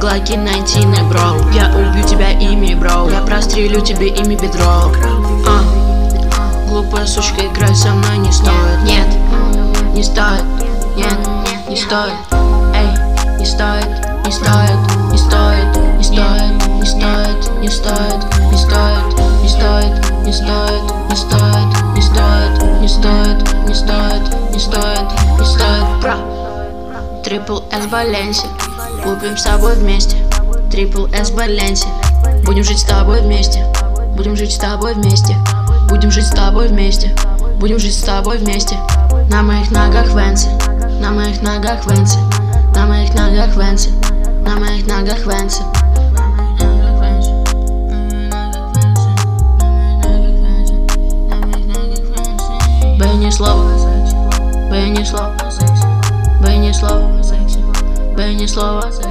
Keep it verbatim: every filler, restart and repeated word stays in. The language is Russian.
глоки найнтины, бро. Я убью тебя ими, бро. Я прострелю тебе ими бедро. А, глупая сучка, играть со мной не стоит. Нет, не стоит, нет, не стоит. Эй, не стоит, не стоит, не стоит, не стоит, не стоит, не стоит, не стоит, не стоит, не стоит, не стоит, не стоит, не стоит, не стоит, не стоит, не стоит, бра. Трипл С Баленси, купим с тобой вместе. Трипл С Баленси, будем жить с тобой вместе. Будем жить с тобой вместе. Будем жить с тобой вместе. Будем жить с тобой вместе. На моих ногах венсы, на моих ногах венсы, на моих ногах венсы, на моих ногах венсы. Бэй ни слова, бэй ни слова, бэй ни слова, бэй ни слова.